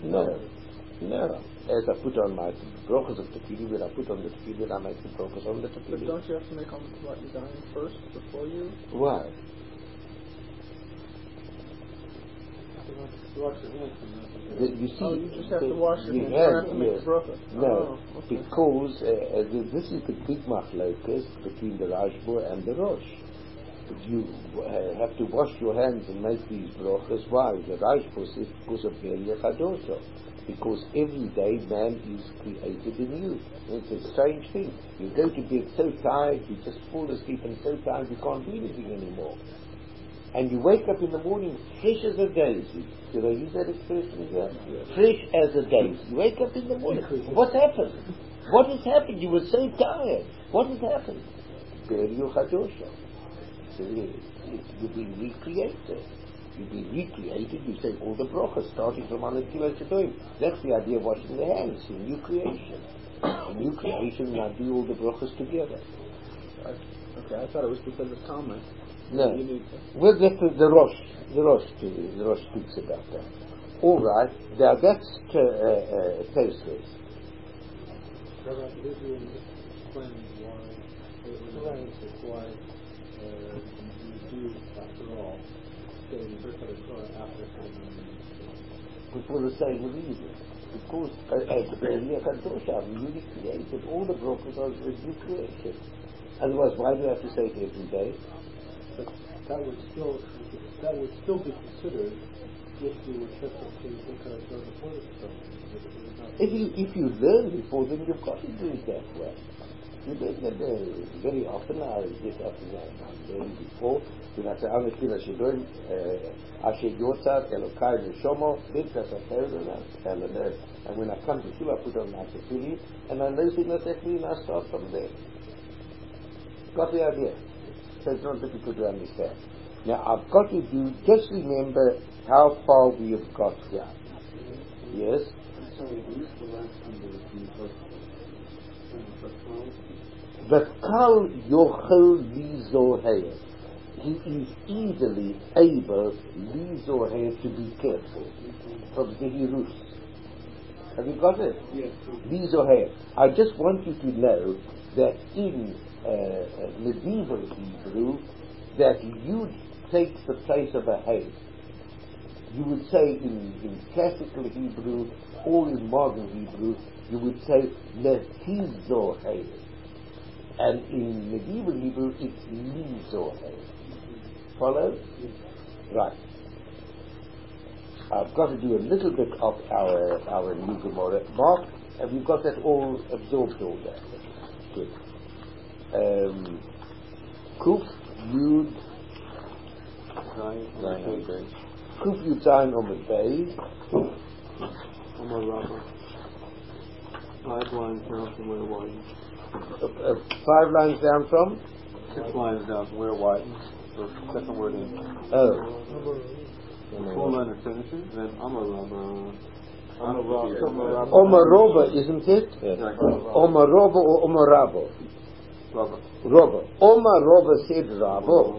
No. As I put on my brachas of tefillin, when I put on the tefillin, I make the brachas on the But tefillin. don't you have to make on what you're dying first before you... Why? Wash your hands from that. You see, you just have to wash your hands. You have, don't have to make yes. the bracha. No, Okay. because this is the big machlokas between the Rashba and the Rosh. You have to wash your hands and make these brachas. Why? The Rashba says because of Beria Chadosha. Because every day man is created anew. It's a strange thing. You go to bed so tired, you just fall asleep and so tired you can't do anything anymore. and you wake up in the morning fresh as a daisy. Did I use that expression here? Yes. Fresh as a daisy. You wake up in the morning. What happened? What has happened? You were so tired. What has happened? Burial Chadosha. So you've been recreated. You've been recreated. You say all the brachas starting from Aleph Gilad Shadoim. That's the idea of washing the hands. A new creation. A new creation. Now do all the brachas together. Okay, I thought it was because of Talmud. No. Well, that's the Rosh. The Rosh speaks about that. All right. Now that's Tosfos. Why you do, after all, say the first of the Torah after for the same reason. Because as the Bnei Kadosha, newly created, all the brachos are a new creation. Otherwise, why do you have to say it every day? But that would still be considered if you were kept up to the kind of Torah before the Torah. If you learn before, then you've got to do it that way. You don't get very often. I get up and I'm learning before. You have to understand that you're doing Asher Yotzat, Elokai, Neshomo, Bintas, and when I come to Shiva, I put on my tefillin, and I know in the tefillin, I start from there. Got the idea? So it's not difficult to understand. Now I've got to do, just remember how far we have got here. Yes? The Kal Yochel Lizoher. He is easily able, Lizoher, to be careful from Zehirus. Have you got it? Yes. Lizoher. I just want you to know that in medieval Hebrew, that Yud takes the place of a Hey. You would say in classical Hebrew or in modern Hebrew, you would say Letizoher. And in medieval Hebrew, it's Lizoher. Follow? Right. I've got to do a little bit of our new Gemara. Mark, have you got that all absorbed, all that? Good. Kuf Yud Zayin. Kuf Yud Zayin Omid Beis. Omar Rabba. 5 lines down from where it widens. 5 lines down from? 6 lines down from where it widens. The second word in. Oh. Full line of finishes, then Omar Rabba. Omarova, isn't it? Yes. Omarova or Omarabo? Rabba. Omarova said Rabo.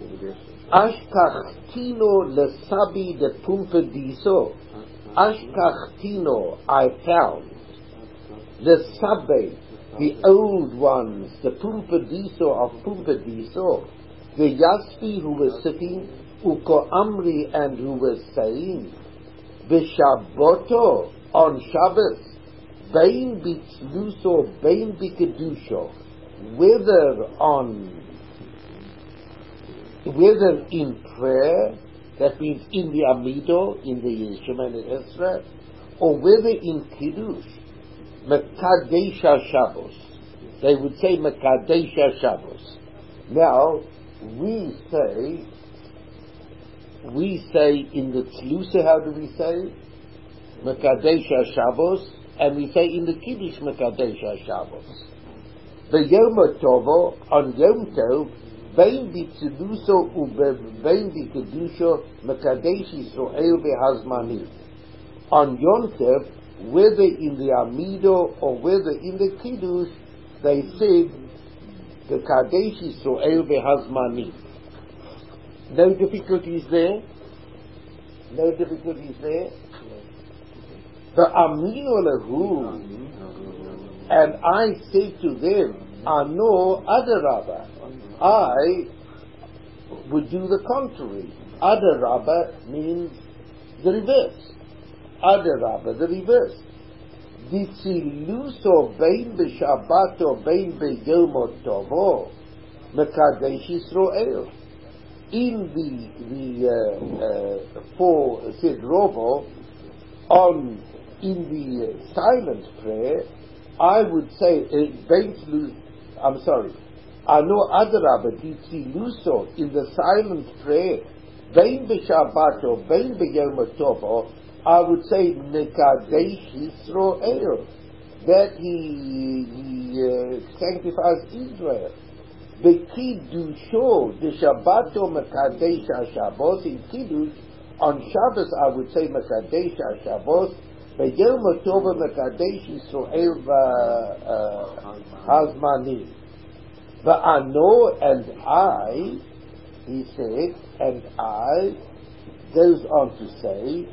Ashkachtino lesabi de pumpediso. Ashkachtino, I found. Lesabe, the old ones, the pumpediso of pumpediso. The Yaspi who was sitting, Uko Amri, and who was saying, B'Shabboto, on Shabbos, Bein Bitzluso, Bein Bikedusho, whether in prayer, that means in the Amido, in the Shemoneh Esrei, or whether in Kiddush, Mekadesha Shabbos. They would say Mekadesha Shabbos. Now, we say in the Tzlusa, how do we say? Mekadesha Shabbos, and we say in the Kiddush Mekadesha Shabbos. The Yom Tovo, on Yom Tov, Bein B'Tzluso U'Bein B'Kedusho Mekadesh Yisrael V'Hazmanim. On Yom Tov, whether in the Amido or whether in the Kiddush, they said the Kadesh Yisrael V'Hazmanim. No difficulties there? No difficulties there? The Amino Lahu, and I say to them, Ano Adarabba, I would do the contrary. Adarabba means the reverse. Adarabba, the reverse. Ditziluso bein b'Shabbato bein b'Yom Tovo Mekadesh Yisrael. In the for Sidrovo, in the silent prayer, I would say Anu Adrabah, Ditziluso, in the silent prayer, Vein b'Shabbato, Vein b'Yom Tovo, I would say Mekadesh Yisroel, that he sanctifies Israel. B'Kiddusho, the Shabbato Mekadesh HaShabbos, in Kiddush, on Shabbos I would say Mekadesh HaShabbos, B'Yom Tovo Mekadesh Yisroel Hazmanim. V'ano, and I, he said, and I, goes on to say,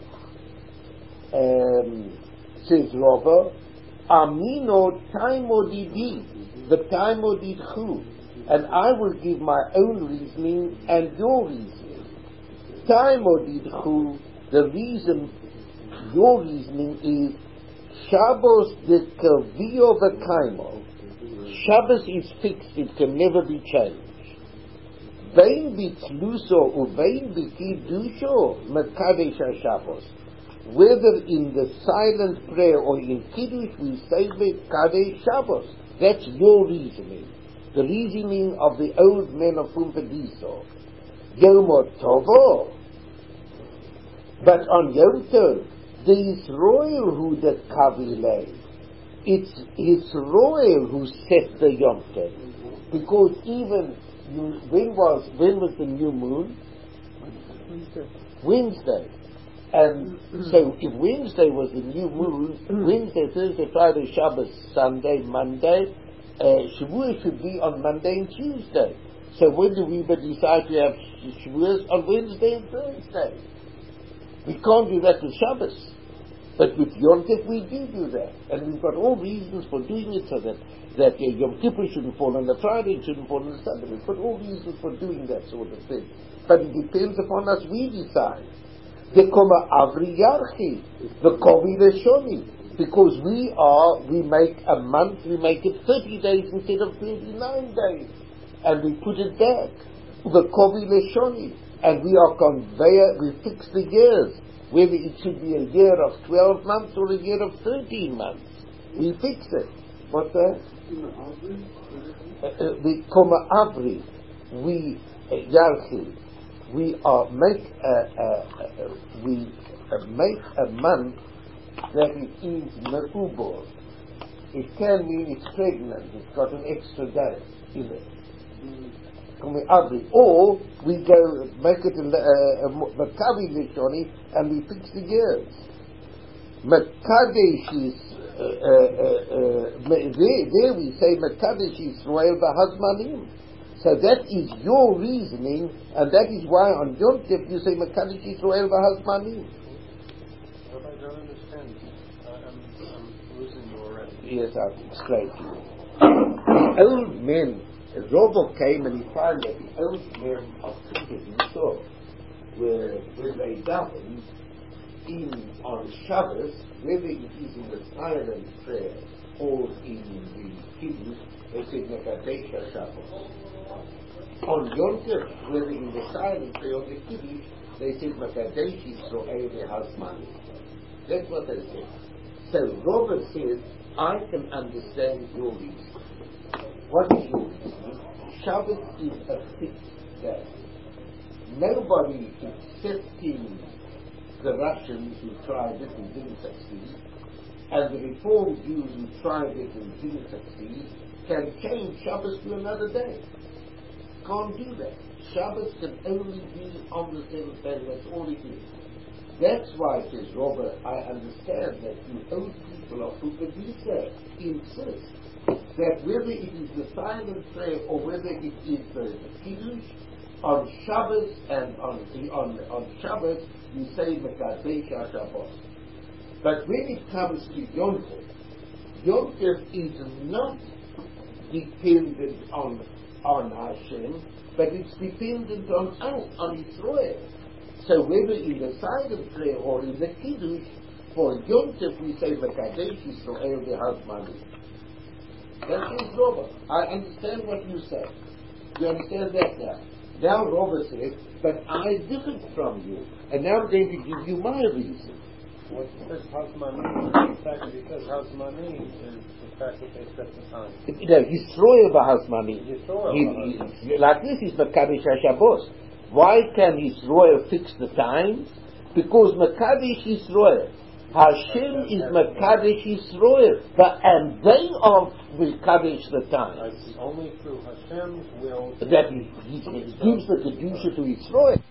says Rava, Amino Taimodidi, the Taimodidchu, and I will give my own reasoning and your reasoning. Taimodidchu, the reason, your reasoning is Shabbos de Kavio V'Kaimo. Shabbos is fixed, it can never be changed. Vein bitzluso uvein b'kiddusho mekadesh HaShabbos. Whether in the silent prayer or in Kiddush we say mekadesh Shabbos. That's your reasoning. The reasoning of the old men of Pumbediso. Yom Tovo. But on Yom Tov, the Yisroel who that Kavilei. It's Yisroel who set the Yom Tov. Because even when was the new moon? Wednesday. And so if Wednesday was the new moon, Wednesday, Thursday, Friday, Shabbos, Sunday, Monday, Shavuot should be on Monday and Tuesday. So when do we decide to have Shavuot? On Wednesday and Thursday. We can't do that with Shabbos. But with Yom Tov we do that. And we've got all reasons for doing it so that Yom Kippur shouldn't fall on the Friday, it shouldn't fall on the Sunday. We've got all reasons for doing that sort of thing. But it depends upon us, we decide. The Koma Avri Yarchi, the Kovi Leshoni. Because we make a month, we make it 30 days instead of 29 days. And we put it back. The Kovi Leshoni. And we are conveyor, we fix the years. Whether it should be a year of 12 months or a year of 13 months. We fix it. What's that? The Koma Avri, we Yarchi, we make a month that it is me'ubor. It can mean it's pregnant, it's got an extra day in it. Koma Avri, or we go make it Makavi Lishoni and we fix the years. Makadesh is there we say Mekadesh Yisroel v'Hazmanim. So that is your reasoning, and that is why on Yom Tov you say Mekadesh Yisroel v'Hazmanim. But I don't understand. I'm losing you already. Yes, I'll explain to you. The old men, Robo came and he found that the old men of Pumbediso were when they davened on Shabbos, whether it is in the silent prayer or in the Kiddush, they say Mekadesh HaShabbos. On Yom Tov, whether in the silent prayer or the Kiddush, they say Mekadesh Yisroel v'Hazmanim. That's what they say. So Robert says, I can understand your reason. What is your reason? Shabbos is a fixed day. Nobody excepting the Russians who tried it and didn't succeed, and the Reformed Jews who tried it and didn't succeed, can change Shabbos to another day. Can't do that. Shabbos can only be on the seventh day, that's all it is. That's why, says Robert, I understand that you old people of Pumbediso insist that whether it is the silent prayer or whether it is the Kiddush, on Shabbos and on Shabbos you say Mekadesh HaShabbos. But when it comes to Yom Tov is not dependent on Hashem, but it's dependent on us, on Israel. So whether in the silent prayer or in the Kiddush, for Yom Tov we say Mekadesh Yisroel v'Hazmanim. That's his Robert. I understand what you say. You understand that now? Now Robert says, but I differ from you, and now I'm going to give you my reason. What says Hazmanim, the fact that he says Hazmanim is the fact that they set the time. Yisroel v'Hazmanim. Like this is Mekadesh HaShabbos. Why can Yisroel fix the times? Because Mekadesh Yisroel. Hashem is Mekadesh Yisroel, and they are Mekadesh the time. It's only through Hashem's will that he gives the Kedusha to Yisroel.